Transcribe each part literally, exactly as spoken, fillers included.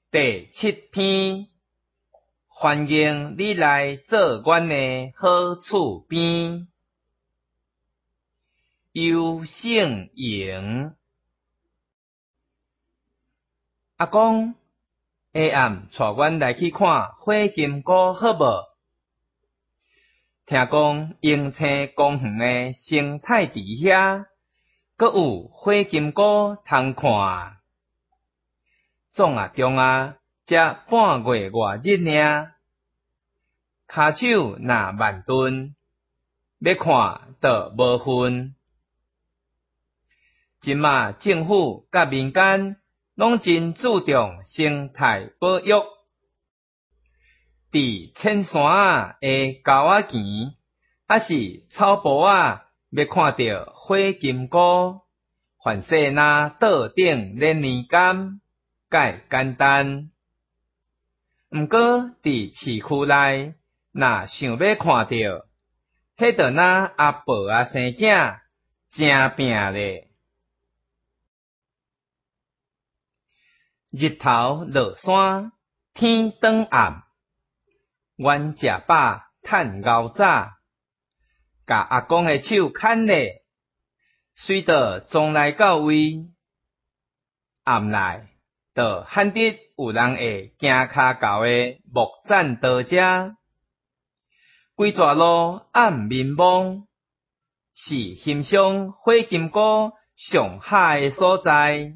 第七篇，欢迎你来做阮的好厝边。优胜营。阿公，下暗带阮来去看火金菇好无？听讲永青公园的生态池遐，阁有火金菇通看。总啊中啊，才半月外日尔，骹手若慢顿，要看就无份。即马政府甲民间拢真注重生态保育。伫凊山仔的狗仔墘，还是草埔仔，要看到火金菇，凡说若桌顶连年柑，介简单。毋过伫市区内，若想要看到，迄着若阿婆仔生囝，真拼咧。日头落山，天转暗，阮食饱趁牛早，甲阿公的手牵咧，随着庄内到位，暗来就罕得有人会行骹厚的木栈道遮，规条路暗迷蒙，是欣赏火金菇上好的所在。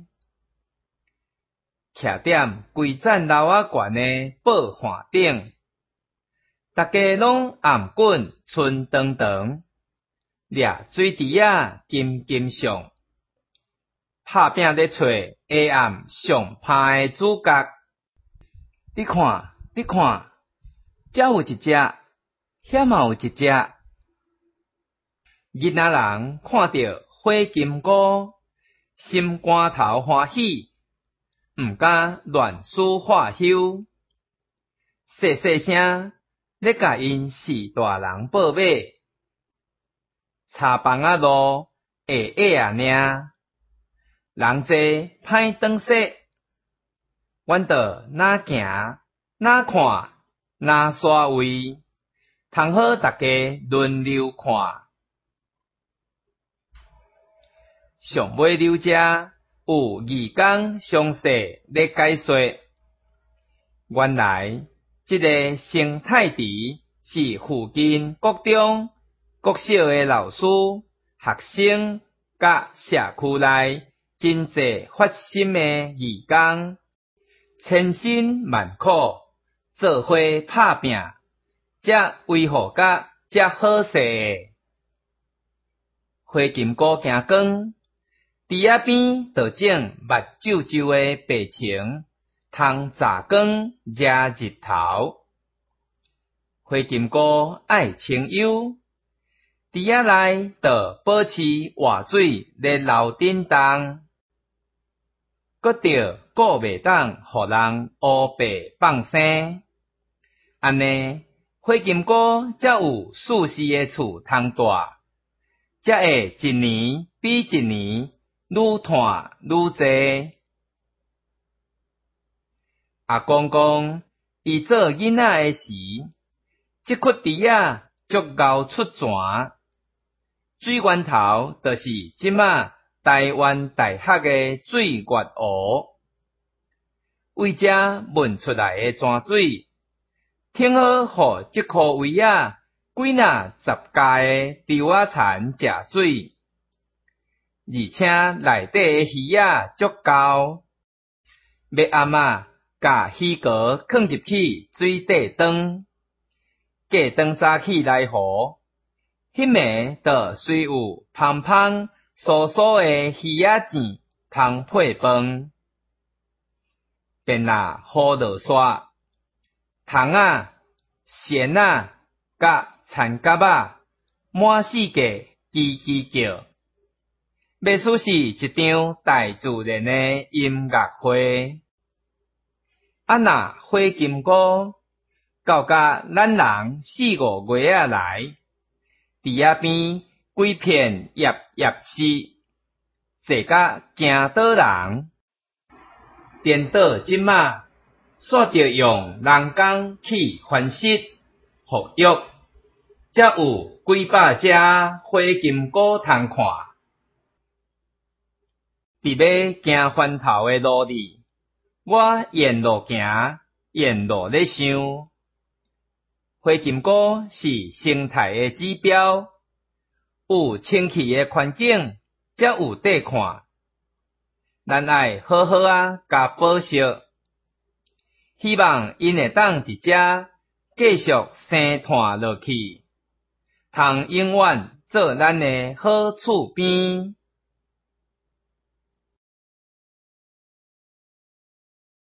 徛踮规层楼仔悬的报刊顶，大家拢颔滚春长长，掠水池仔金金上，拍拼咧找下暗上拍的主角。你看，你看，遮有一只，遐嘛有一只。囡仔人看到火金菇，心肝头欢喜。毋敢乱施化休，细细声咧甲因四大人报马，茶房仔路下下啊尔，人济歹转说，阮着哪行哪看哪刷位，通好大家轮流看。上尾溜遮。有义工详细咧解说，原来这个生态池是附近国中、国小的老师、学生甲社区内真济发心的义工，千辛万苦做伙拍拼，才维护甲遮好势的。火金菇行光。池仔边就种目睭睭的白青，通炸光遮日头。火金菇爱清幽，池仔内就保持活水咧流震动，搁着顾袂当互人乌白放生。安尼火金菇才有舒适的厝通住，才会一年比一年。愈赚愈济。阿公讲，伊做囡仔的时，即窟池仔足够出泉，水源头就是即马台湾大学的水月湖，为遮问出来的泉水，挺好互即棵位仔几若十家的稻仔田食水。而且内底的鱼仔足够，要暗仔甲鱼膏放入去水底转，过转早起来河，迄暝就虽有芳芳酥酥的鱼仔糋通配饭。便若雨落煞，虫仔、蝉仔甲田蛤仔满世界叽叽叫。要似是一场大自然的音乐会。啊若火金菇到甲咱人四五月仔来，池仔边规片叶叶湿，坐甲惊倒人。颠倒即马煞着用人工去翻析服药，才有几百只花金菇通看。伫要行翻头的路里，我沿路行，沿路咧想，花金菇是生态的指标，有清气的环境，才有得看。咱爱好好啊，加保惜，希望因会当伫遮继续生炭落去，通永远做咱的好厝边。